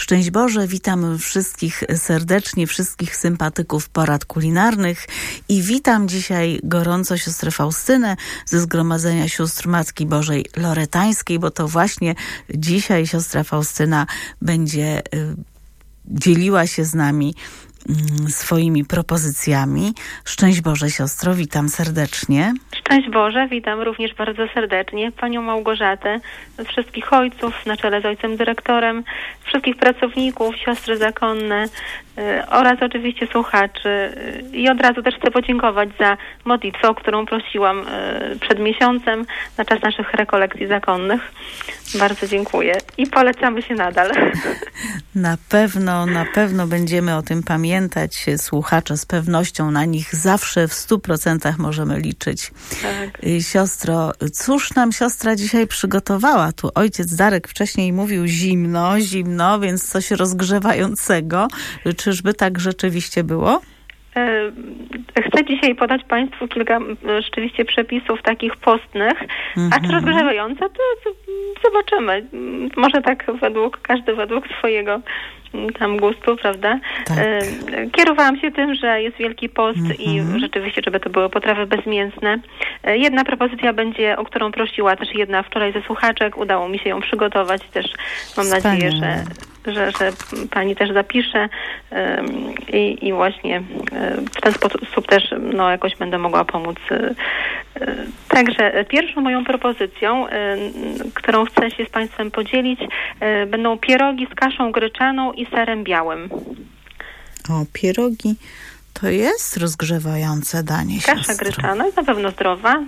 Szczęść Boże, witam wszystkich serdecznie, wszystkich sympatyków porad kulinarnych i witam dzisiaj gorąco siostrę Faustynę ze Zgromadzenia Sióstr Matki Bożej Loretańskiej, bo to właśnie dzisiaj siostra Faustyna będzie dzieliła się z nami swoimi propozycjami. Szczęść Boże, siostro, witam serdecznie. Szczęść Boże, witam również bardzo serdecznie Panią Małgorzatę, wszystkich ojców na czele z ojcem dyrektorem, wszystkich pracowników, siostry zakonne oraz oczywiście słuchaczy. I od razu też chcę podziękować za modlitwę, o którą prosiłam przed miesiącem na czas naszych rekolekcji zakonnych. Bardzo dziękuję i polecamy się nadal. Na pewno będziemy o tym pamiętać. Słuchacze z pewnością na nich zawsze w 100% możemy liczyć. Tak. Siostro, cóż nam siostra dzisiaj przygotowała? Tu ojciec Darek wcześniej mówił zimno, więc coś rozgrzewającego. Czyżby tak rzeczywiście było? Chcę dzisiaj podać Państwu kilka rzeczywiście przepisów takich postnych, a czy rozgrzewające, to zobaczymy. Może tak każdy według swojego tam gustu, prawda? Tak. Kierowałam się tym, że jest Wielki Post i rzeczywiście, żeby to były potrawy bezmięsne. Jedna propozycja będzie, o którą prosiła też jedna wczoraj ze słuchaczek. Udało mi się ją przygotować. Też mam nadzieję, że Pani też zapisze i właśnie w ten sposób też jakoś będę mogła pomóc. Także pierwszą moją propozycją, którą chcę się z Państwem podzielić, będą pierogi z kaszą gryczaną i serem białym. O, pierogi to jest rozgrzewające danie, Kasza siostro. gryczana jest na pewno zdrowa.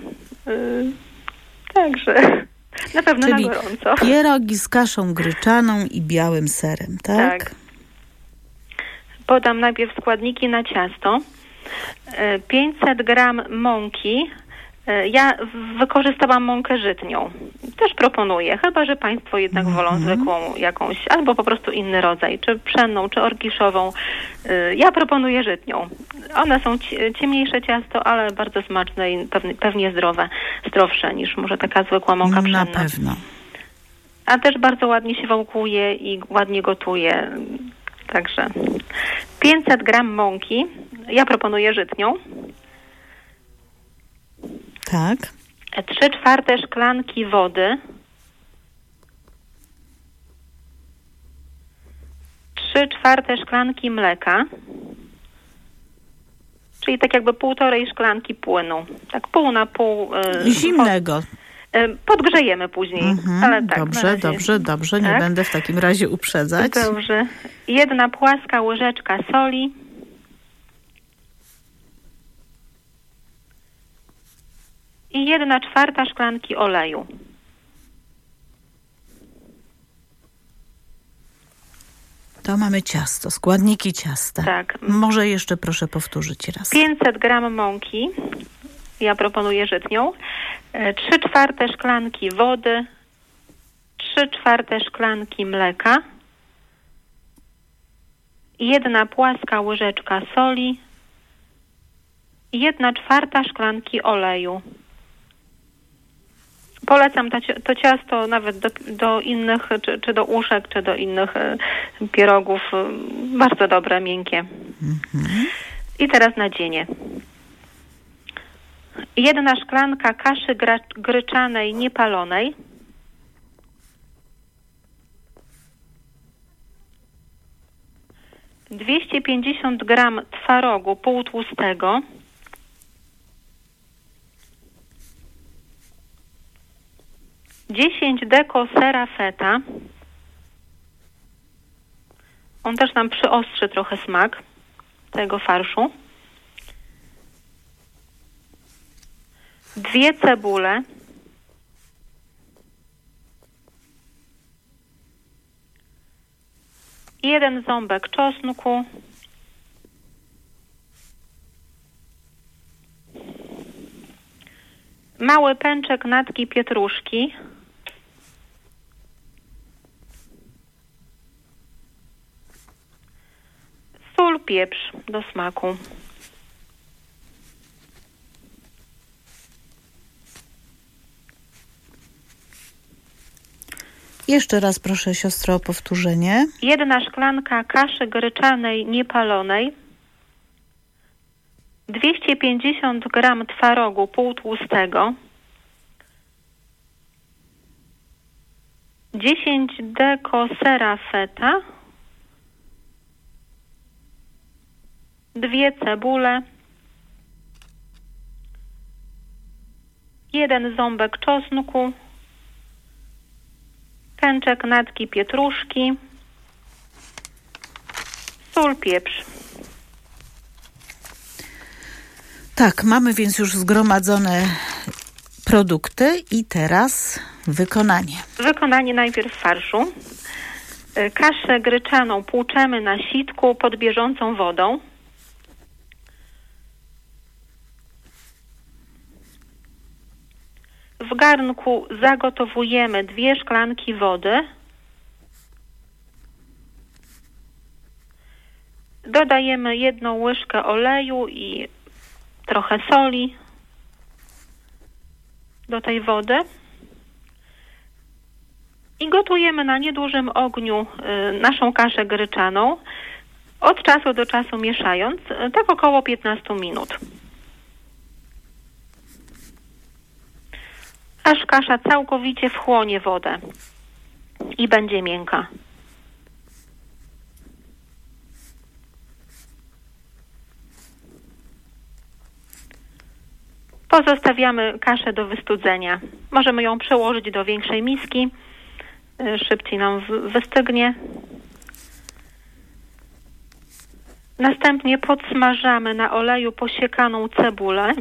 Także na pewno czyli na gorąco. Pierogi z kaszą gryczaną i białym serem, tak? Tak. Podam najpierw składniki na ciasto. 500 gram mąki. Ja wykorzystałam mąkę żytnią. Też proponuję, chyba że Państwo jednak wolą zwykłą jakąś, albo po prostu inny rodzaj, czy pszenną, czy orkiszową. Ja proponuję żytnią. One są ciemniejsze ciasto, ale bardzo smaczne i pewnie zdrowsze niż może taka zwykła mąka pszenna. Na pewno. A też bardzo ładnie się wałkuje i ładnie gotuje. Także 500 gram mąki. Ja proponuję żytnią. Tak. 3/4 szklanki wody. 3/4 szklanki mleka. Czyli tak jakby 1,5 szklanki płynu. Tak pół na pół. Zimnego. Podgrzejemy później. Ale tak, dobrze. Nie będę w takim razie uprzedzać. Dobrze. 1 płaska łyżeczka soli. I 1/4 szklanki oleju. To mamy ciasto, składniki ciasta. Tak. Może jeszcze proszę powtórzyć raz. 500 gram mąki. Ja proponuję żytnią. 3/4 szklanki wody. 3/4 szklanki mleka. 1 płaska łyżeczka soli. 1/4 szklanki oleju. Polecam to ciasto nawet do innych, czy do uszek, czy do innych pierogów. Bardzo dobre, miękkie. I teraz nadzienie. 1 szklanka kaszy gryczanej niepalonej. 250 gram twarogu półtłustego. 10 deko sera feta. On też nam przyostrzy trochę smak tego farszu. 2 cebule. 1 ząbek czosnku. 1 mały pęczek natki pietruszki. 1 sól, pieprz do smaku. Jeszcze raz proszę siostro o powtórzenie. 1 szklanka kaszy gryczanej niepalonej, 250 gram twarogu półtłustego, 10 deko sera feta, 2 cebule, 1 ząbek czosnku, kęczek natki pietruszki, sól, pieprz. Tak, mamy więc już zgromadzone produkty i teraz wykonanie. Wykonanie najpierw farszu. Kaszę gryczaną płuczemy na sitku pod bieżącą wodą. W garnku zagotowujemy 2 szklanki wody. Dodajemy 1 łyżkę oleju i trochę soli do tej wody. I gotujemy na niedużym ogniu naszą kaszę gryczaną, od czasu do czasu mieszając, tak około 15 minut. Aż kasza całkowicie wchłonie wodę i będzie miękka. Pozostawiamy kaszę do wystudzenia. Możemy ją przełożyć do większej miski. Szybciej nam wystygnie. Następnie podsmażamy na oleju posiekaną cebulę.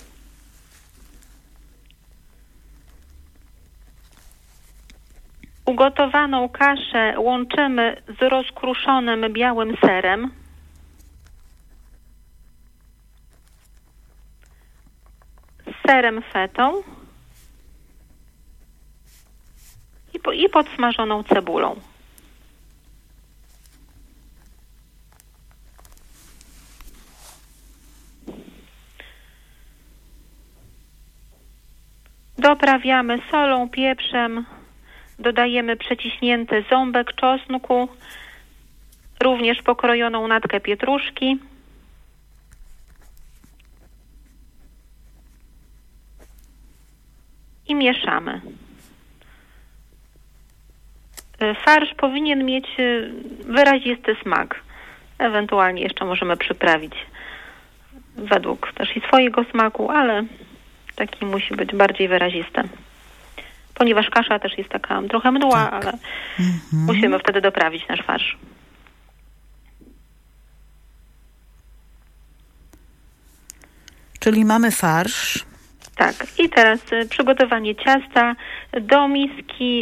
Ugotowaną kaszę łączymy z rozkruszonym białym serem. Z serem fetą i podsmażoną cebulą. Doprawiamy solą, pieprzem, dodajemy przeciśnięty ząbek czosnku, również pokrojoną natkę pietruszki. I mieszamy. Farsz powinien mieć wyrazisty smak. Ewentualnie jeszcze możemy przyprawić według też i swojego smaku, ale taki musi być bardziej wyrazisty. Ponieważ kasza też jest taka trochę mdła, tak, ale musimy wtedy doprawić nasz farsz. Czyli mamy farsz. Tak, i teraz przygotowanie ciasta. Do miski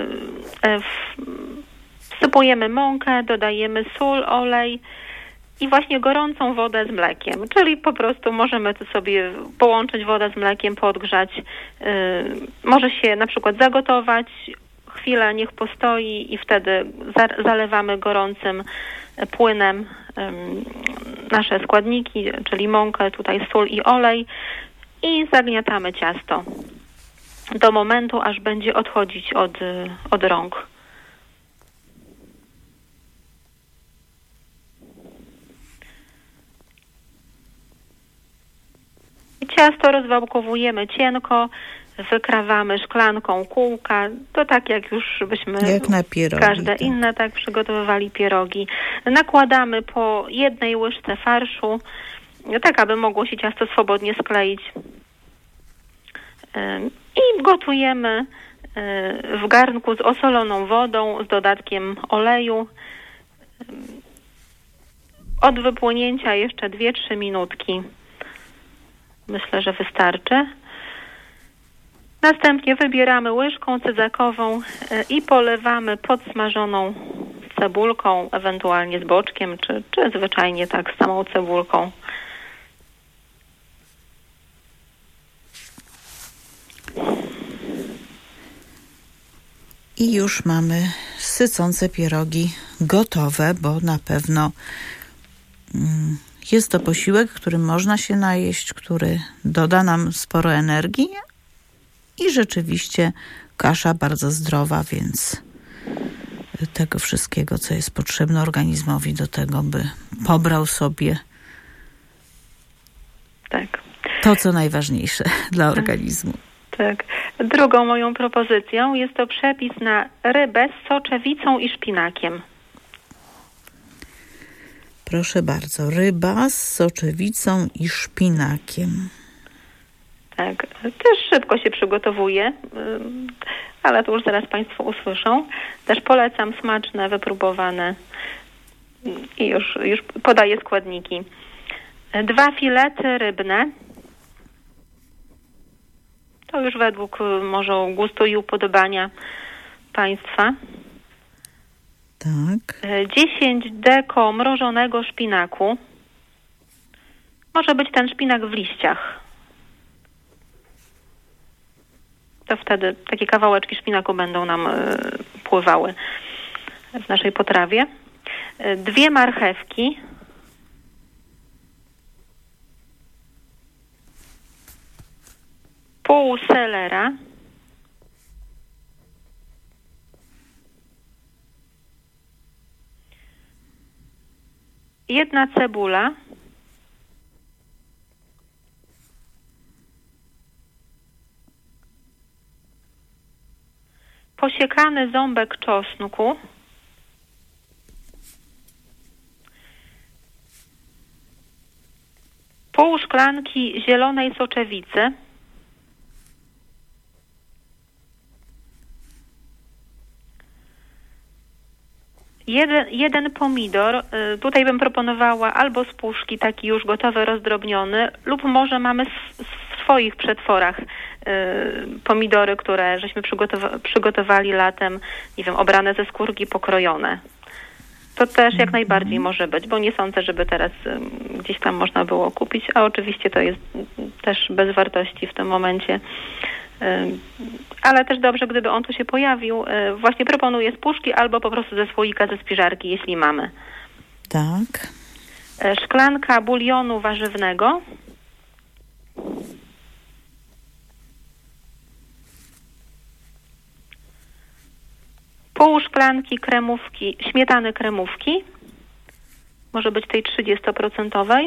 wsypujemy mąkę, dodajemy sól, olej i właśnie gorącą wodę z mlekiem. Czyli po prostu możemy to sobie połączyć wodę z mlekiem, podgrzać. Może się na przykład zagotować, chwilę niech postoi i wtedy zalewamy gorącym płynem nasze składniki, czyli mąkę, tutaj sól i olej. I zagniatamy ciasto do momentu, aż będzie odchodzić od rąk. Ciasto rozwałkowujemy cienko, wykrawamy szklanką kółka, to tak jak już byśmy jak na pierogi, każde inne tak przygotowywali pierogi. Nakładamy po 1 łyżce farszu, tak aby mogło się ciasto swobodnie skleić. I gotujemy w garnku z osoloną wodą, z dodatkiem oleju. Od wypłynięcia jeszcze 2-3 minutki. Myślę, że wystarczy. Następnie wybieramy łyżką cyzakową i polewamy podsmażoną cebulką, ewentualnie z boczkiem, czy zwyczajnie tak z samą cebulką. I już mamy sycące pierogi gotowe, bo na pewno jest to posiłek, którym można się najeść, który doda nam sporo energii i rzeczywiście kasza bardzo zdrowa, więc tego wszystkiego, co jest potrzebne organizmowi do tego, by pobrał sobie to, co najważniejsze dla organizmu. Tak. Drugą moją propozycją jest to przepis na rybę z soczewicą i szpinakiem. Proszę bardzo, ryba z soczewicą i szpinakiem. Tak, też szybko się przygotowuje, ale to już zaraz Państwo usłyszą. Też polecam, smaczne, wypróbowane i już podaję składniki. 2 filety rybne. To już według może gustu i upodobania Państwa. Tak. 10 deko mrożonego szpinaku. Może być ten szpinak w liściach. To wtedy takie kawałeczki szpinaku będą nam pływały w naszej potrawie. 2 marchewki. Pół selera. Jedna cebula. Posiekany ząbek czosnku. Pół szklanki zielonej soczewicy. Jeden pomidor, tutaj bym proponowała albo z puszki, taki już gotowy, rozdrobniony, lub może mamy w swoich przetworach pomidory, które żeśmy przygotowali latem, nie wiem, obrane ze skórki, pokrojone. To też jak najbardziej może być, bo nie sądzę, żeby teraz gdzieś tam można było kupić, a oczywiście to jest też bez wartości w tym momencie. Ale też dobrze, gdyby on tu się pojawił. Właśnie proponuję z puszki albo po prostu ze słoika, ze spiżarki, jeśli mamy. Tak. Szklanka bulionu warzywnego. Pół szklanki kremówki, śmietany kremówki. Może być tej 30%.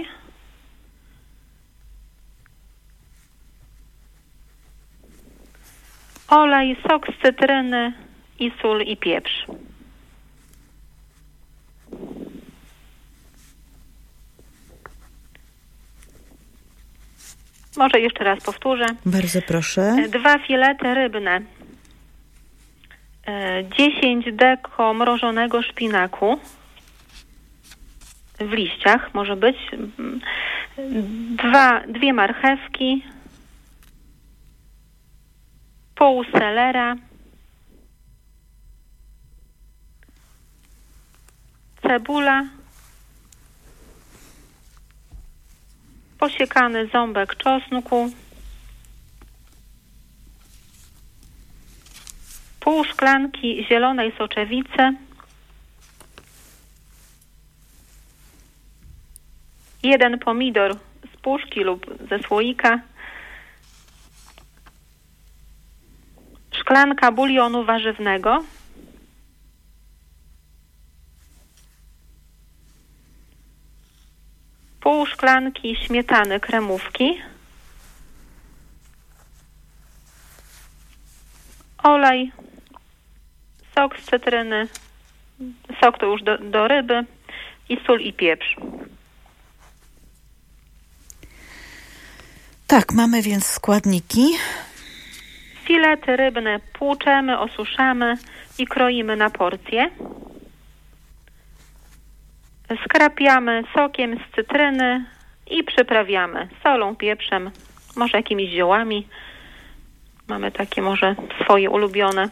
Olej, sok z cytryny i sól i pieprz. Może jeszcze raz powtórzę. Bardzo proszę. 2 filety rybne. 10 deko mrożonego szpinaku. W liściach może być. 2 marchewki. Pół selera, cebula, posiekany ząbek czosnku, pół szklanki zielonej soczewicy, 1 pomidor z puszki lub ze słoika, szklanka bulionu warzywnego, pół szklanki śmietany kremówki, olej, sok z cytryny, sok to już do ryby i sól i pieprz. Tak, mamy więc składniki. Filety rybne płuczemy, osuszamy i kroimy na porcje. Skrapiamy sokiem z cytryny i przyprawiamy solą, pieprzem, może jakimiś ziołami. Mamy takie może swoje ulubione.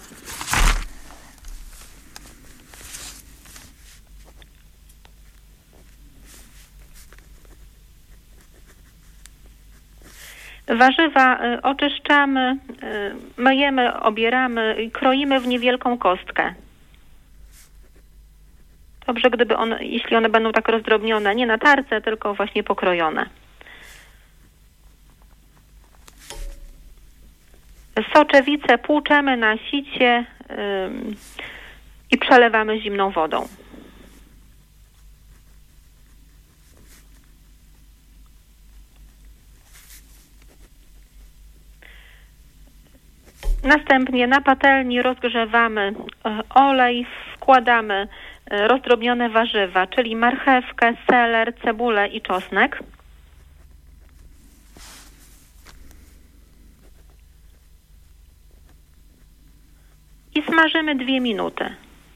Warzywa oczyszczamy, myjemy, obieramy i kroimy w niewielką kostkę. Dobrze, jeśli one będą tak rozdrobnione, nie na tarce, tylko właśnie pokrojone. Soczewicę płuczemy na sicie i przelewamy zimną wodą. Następnie na patelni rozgrzewamy olej, wkładamy rozdrobnione warzywa, czyli marchewkę, seler, cebulę i czosnek. I smażymy 2 minuty.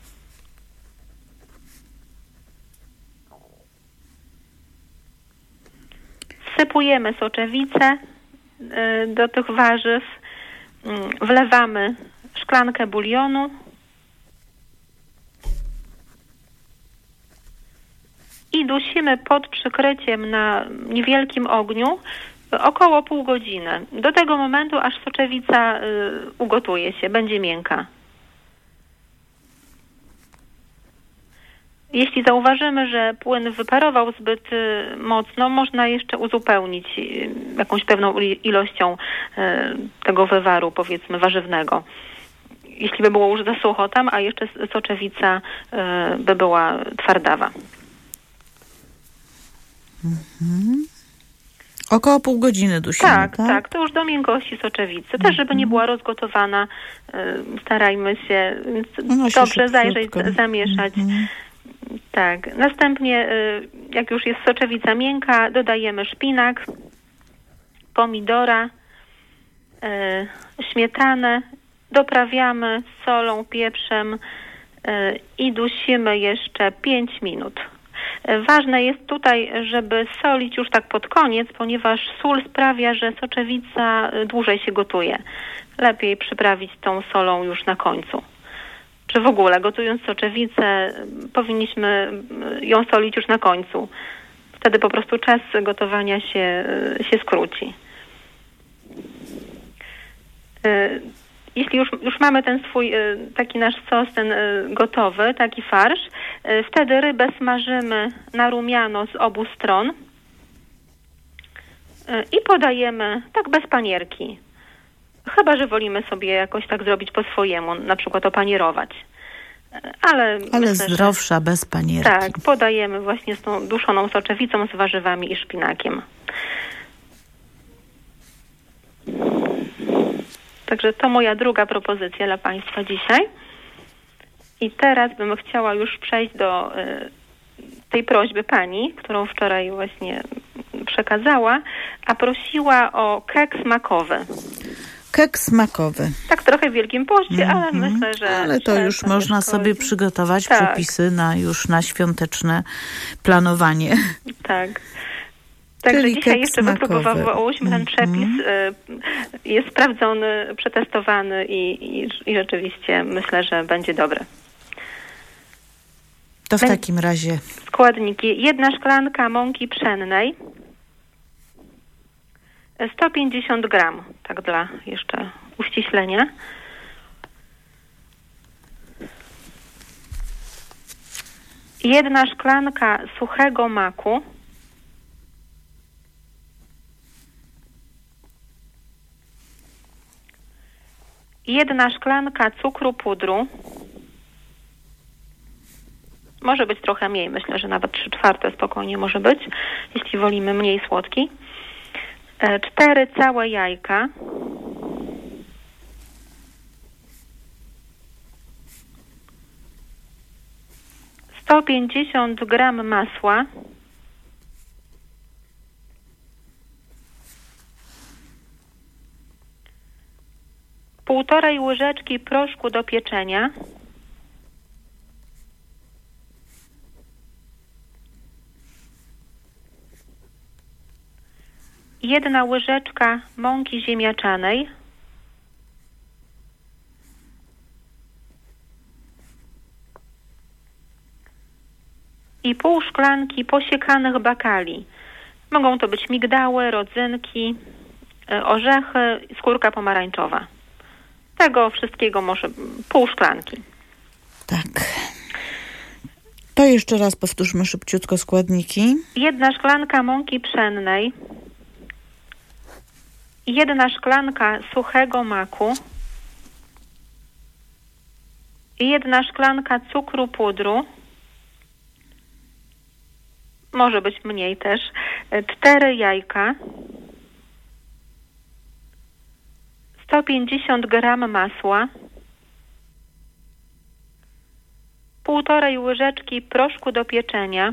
Wsypujemy soczewicę do tych warzyw, wlewamy szklankę bulionu i dusimy pod przykryciem na niewielkim ogniu około pół godziny. Do tego momentu, aż soczewica ugotuje się, będzie miękka. Jeśli zauważymy, że płyn wyparował zbyt mocno, można jeszcze uzupełnić jakąś pewną ilością tego wywaru, powiedzmy, warzywnego. Jeśli by było już za sucho tam, a jeszcze soczewica by była twardawa. Około pół godziny dusimy, tak? Tak. To już do miękkości soczewicy. Też, żeby nie była rozgotowana, starajmy się dobrze zajrzeć, zamieszać. Tak. Następnie, jak już jest soczewica miękka, dodajemy szpinak, pomidora, śmietanę, doprawiamy solą, pieprzem i dusimy jeszcze 5 minut. Ważne jest tutaj, żeby solić już tak pod koniec, ponieważ sól sprawia, że soczewica dłużej się gotuje. Lepiej przyprawić tą solą już na końcu. Czy w ogóle, gotując soczewicę, powinniśmy ją solić już na końcu. Wtedy po prostu czas gotowania się skróci. Jeśli już mamy ten swój, taki nasz sos, ten gotowy, taki farsz, wtedy rybę smażymy na rumiano z obu stron i podajemy tak bez panierki. Chyba że wolimy sobie jakoś tak zrobić po swojemu, na przykład opanierować. Ale myślę, zdrowsza, bez panierki. Tak, podajemy właśnie z tą duszoną soczewicą, z warzywami i szpinakiem. Także to moja druga propozycja dla Państwa dzisiaj. I teraz bym chciała już przejść do tej prośby Pani, którą wczoraj właśnie przekazała, a prosiła o keks makowy. Keks makowy. Tak trochę w Wielkim Poście, ale myślę, że... Ale to już można sobie przygotować przepisy na świąteczne planowanie. Tak. Także dzisiaj jeszcze wypróbowałyśmy ten przepis. Jest sprawdzony, przetestowany i rzeczywiście myślę, że będzie dobry. To w takim razie... Składniki. 1 szklanka mąki pszennej. 150 gram, tak dla jeszcze uściślenia. Jedna szklanka suchego maku. Jedna szklanka cukru pudru. Może być trochę mniej, myślę, że nawet 3/4 spokojnie może być, jeśli wolimy mniej słodki. 4 całe jajka. Sto 150 gram masła. Półtorej łyżeczki proszku do pieczenia. Jedna łyżeczka mąki ziemniaczanej. I pół szklanki posiekanych bakali. Mogą to być migdały, rodzynki, orzechy, skórka pomarańczowa. Tego wszystkiego może pół szklanki. Tak. To jeszcze raz powtórzmy szybciutko składniki. 1 szklanka mąki pszennej. 1 szklanka suchego maku. 1 szklanka cukru pudru, może być mniej też, 4 jajka, 150 gram masła, 1,5 łyżeczki proszku do pieczenia,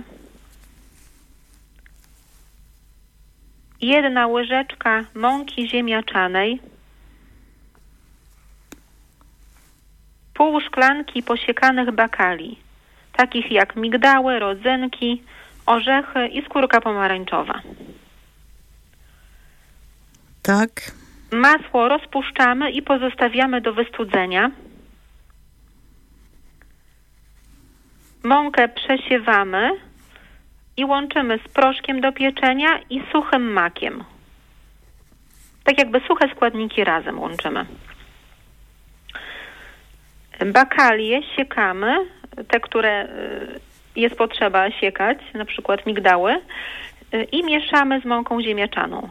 1 łyżeczka mąki ziemniaczanej, pół szklanki posiekanych bakali, takich jak migdały, rodzynki, orzechy i skórka pomarańczowa. Tak. Masło rozpuszczamy i pozostawiamy do wystudzenia. Mąkę przesiewamy i łączymy z proszkiem do pieczenia i suchym makiem. Tak jakby suche składniki razem łączymy. Bakalie siekamy, te, które jest potrzeba siekać, na przykład migdały, i mieszamy z mąką ziemniaczaną.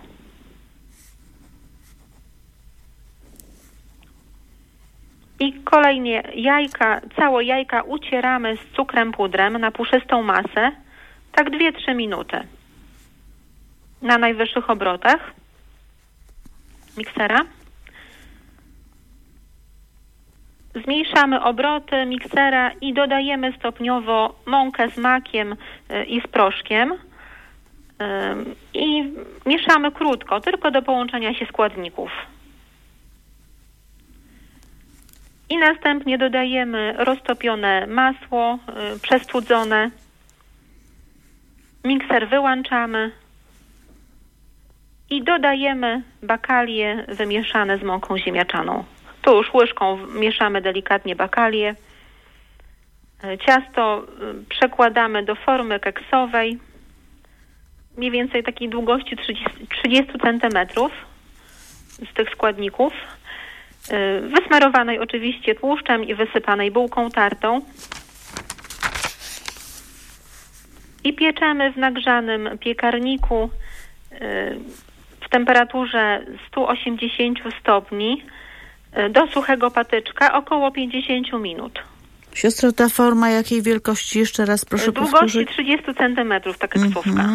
I kolejnie całe jajka ucieramy z cukrem pudrem na puszystą masę, tak 2-3 minuty. Na najwyższych obrotach miksera. Zmniejszamy obroty miksera i dodajemy stopniowo mąkę z makiem i z proszkiem i mieszamy krótko, tylko do połączenia się składników. I następnie dodajemy roztopione masło, przestudzone. Mikser wyłączamy i dodajemy bakalie wymieszane z mąką ziemniaczaną. Tu już łyżką mieszamy delikatnie bakalie. Ciasto przekładamy do formy keksowej, mniej więcej takiej długości 30 cm z tych składników. Wysmarowanej oczywiście tłuszczem i wysypanej bułką tartą. I pieczemy w nagrzanym piekarniku w temperaturze 180 stopni do suchego patyczka około 50 minut. Siostro, ta forma jakiej wielkości? Jeszcze raz proszę powtórzyć. Długości 30 cm, ta keksówka.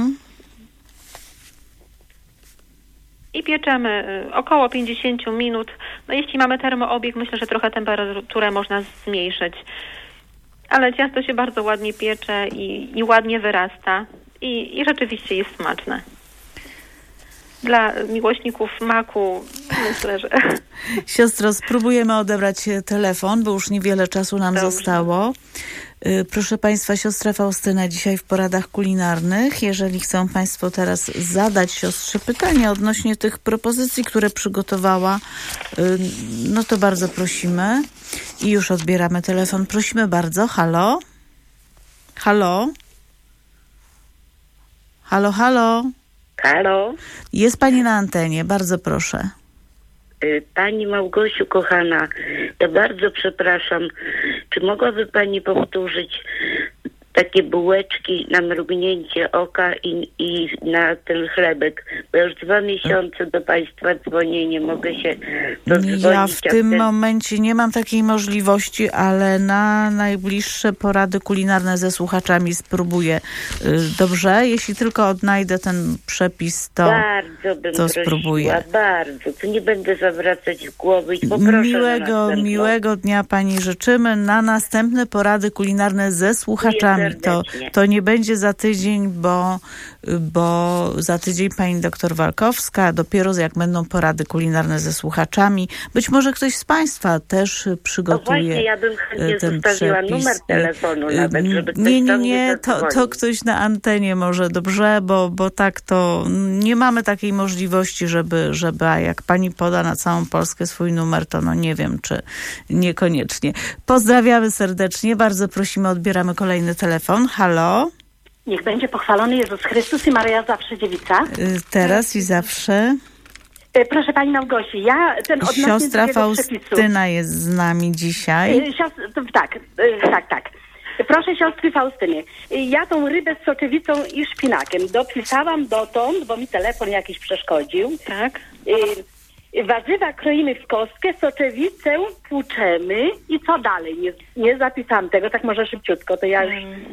I pieczemy około 50 minut. No jeśli mamy termoobieg, myślę, że trochę temperaturę można zmniejszyć. Ale ciasto się bardzo ładnie piecze i ładnie wyrasta. I rzeczywiście jest smaczne. Dla miłośników maku myślę, że... Siostro, spróbujemy odebrać telefon, bo już niewiele czasu nam zostało. Proszę Państwa, siostra Faustyna dzisiaj w poradach kulinarnych. Jeżeli chcą Państwo teraz zadać siostrze pytanie odnośnie tych propozycji, które przygotowała, no to bardzo prosimy. I już odbieramy telefon. Prosimy bardzo. Halo? Halo? Halo, halo? Halo? Jest Pani na antenie. Bardzo proszę. Pani Małgosiu, kochana, ja bardzo przepraszam. Czy mogłaby Pani powtórzyć takie bułeczki na mrugnięcie oka i na ten chlebek? Bo już 2 miesiące do Państwa dzwonię, nie mogę się dodzwonić. Ja w tym momencie nie mam takiej możliwości, ale na najbliższe porady kulinarne ze słuchaczami spróbuję. Dobrze? Jeśli tylko odnajdę ten przepis, to bardzo bym to spróbuję. Prosiła, bardzo. To nie będę zawracać głowy i poproszę miłego dnia Pani życzymy. Na następne porady kulinarne ze słuchaczami. To nie będzie za tydzień, bo za tydzień pani doktor Walkowska, dopiero jak będą porady kulinarne ze słuchaczami. Być może ktoś z Państwa też przygotuje właśnie, ja bym chętnie ten zostawiła przepis. numer telefonu nawet, żeby ktoś Nie, to ktoś na antenie może, dobrze, bo tak to nie mamy takiej możliwości, żeby a jak pani poda na całą Polskę swój numer, to no nie wiem, czy niekoniecznie. Pozdrawiamy serdecznie, bardzo prosimy, odbieramy kolejny telefon. Halo? Niech będzie pochwalony Jezus Chrystus i Maryja zawsze dziewica. Teraz i zawsze. Proszę Pani Małgosi, ja ten odnośnie Siostra Faustyna przepisu jest z nami dzisiaj. Tak. Proszę siostry Faustyny, ja tą rybę z soczewicą i szpinakiem dopisałam dotąd, bo mi telefon jakiś przeszkodził. Tak. Warzywa kroimy w kostkę, soczewicę płuczemy i co dalej? Nie zapisałam tego, tak może szybciutko, to ja już...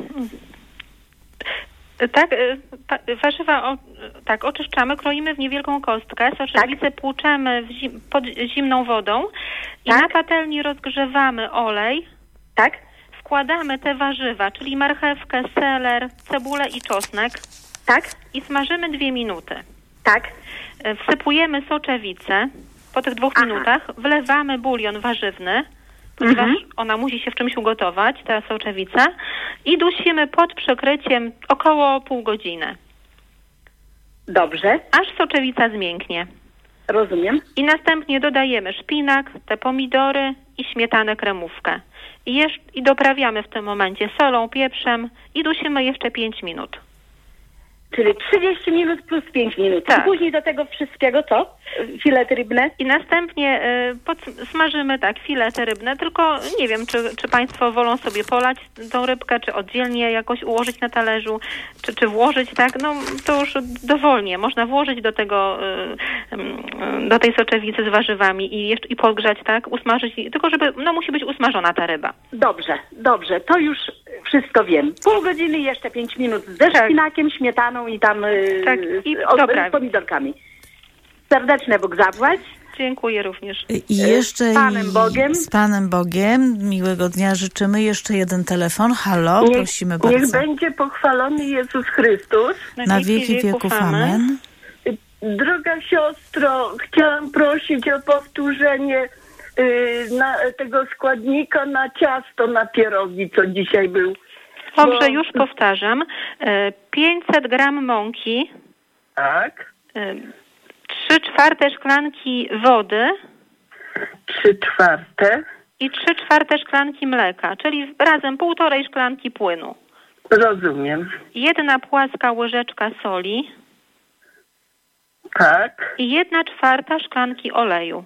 Tak, warzywa oczyszczamy, kroimy w niewielką kostkę, soczewicę płuczemy pod zimną wodą i na patelni rozgrzewamy olej. Tak. Wkładamy te warzywa, czyli marchewkę, seler, cebulę i czosnek. Tak. I smażymy 2 minuty. Tak. Wsypujemy soczewicę. Po tych 2 minutach wlewamy bulion warzywny, ponieważ ona musi się w czymś ugotować, ta soczewica, i dusimy pod przykryciem około pół godziny. Dobrze. Aż soczewica zmięknie. Rozumiem. I następnie dodajemy szpinak, te pomidory i śmietanę kremówkę. I doprawiamy w tym momencie solą, pieprzem i dusimy jeszcze 5 minut. Czyli 30 minut plus 5 minut. Tak. I później do tego wszystkiego co? Filety rybne? I następnie smażymy filety rybne, tylko nie wiem, czy Państwo wolą sobie polać tą rybkę, czy oddzielnie jakoś ułożyć na talerzu, czy włożyć, to już dowolnie. Można włożyć do tego, do tej soczewicy z warzywami i podgrzać, usmażyć, tylko żeby, musi być usmażona ta ryba. Dobrze, to już wszystko wiem. Pół godziny, jeszcze 5 minut ze szpinakiem, śmietaną i tam z pomidorkami. Serdeczne Bóg zapłać. Dziękuję również. I jeszcze z Panem Bogiem. Miłego dnia życzymy. Jeszcze jeden telefon. Halo, prosimy bardzo. Niech będzie pochwalony Jezus Chrystus. Na wieki wieków. Amen. Droga siostro, chciałam prosić o powtórzenie tego składnika na ciasto, na pierogi, co dzisiaj był. Dobrze, już powtarzam. 500 gram mąki. Tak. 3/4 szklanki wody. 3/4. I 3/4 szklanki mleka, czyli razem 1,5 szklanki płynu. Rozumiem. 1 płaska łyżeczka soli. Tak. I 1/4 szklanki oleju.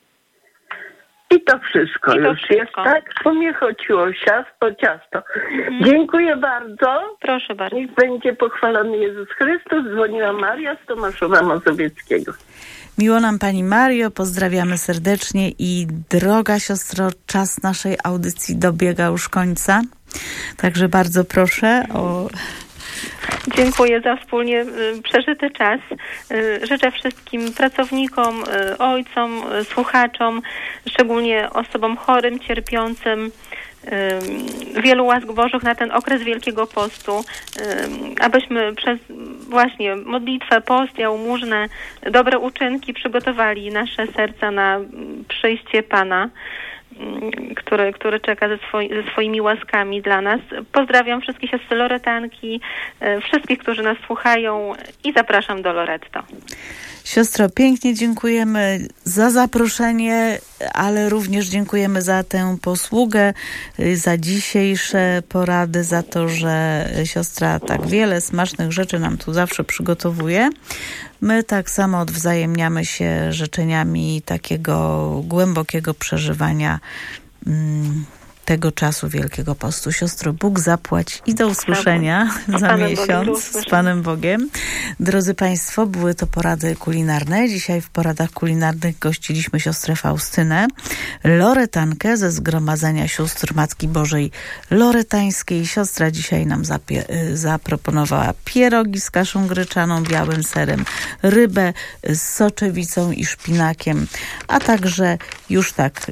I to wszystko już jest, tak? Bo mnie chodziło o ciasto. Dziękuję bardzo. Proszę bardzo. Niech będzie pochwalony Jezus Chrystus. Dzwoniła Maria z Tomaszowa Mazowieckiego. Miło nam Pani Mario, pozdrawiamy serdecznie i droga siostro, czas naszej audycji dobiega już końca. Także bardzo proszę o... Dziękuję za wspólnie przeżyty czas. Życzę wszystkim pracownikom, ojcom, słuchaczom, szczególnie osobom chorym, cierpiącym, wielu łask Bożych na ten okres Wielkiego Postu, abyśmy przez właśnie modlitwę, post, jałmużnę, dobre uczynki przygotowali nasze serca na przyjście Pana, który czeka ze swoimi łaskami dla nas. Pozdrawiam wszystkie siostry loretanki, wszystkich, którzy nas słuchają i zapraszam do Loretto. Siostro, pięknie dziękujemy za zaproszenie, ale również dziękujemy za tę posługę, za dzisiejsze porady, za to, że siostra tak wiele smacznych rzeczy nam tu zawsze przygotowuje. My tak samo odwzajemniamy się życzeniami takiego głębokiego przeżywania tego czasu Wielkiego Postu. Siostro, Bóg zapłać i do usłyszenia za miesiąc z Panem Bogiem. Drodzy Państwo, były to porady kulinarne. Dzisiaj w poradach kulinarnych gościliśmy siostrę Faustynę, loretankę ze Zgromadzenia Sióstr Matki Bożej Loretańskiej. Siostra dzisiaj nam zaproponowała pierogi z kaszą gryczaną, białym serem, rybę z soczewicą i szpinakiem, a także już tak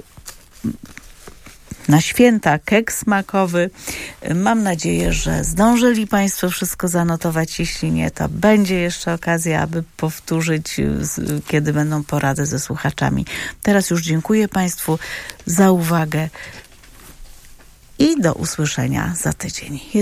na święta keks smakowy. Mam nadzieję, że zdążyli Państwo wszystko zanotować. Jeśli nie, to będzie jeszcze okazja, aby powtórzyć, kiedy będą porady ze słuchaczami. Teraz już dziękuję Państwu za uwagę i do usłyszenia za tydzień.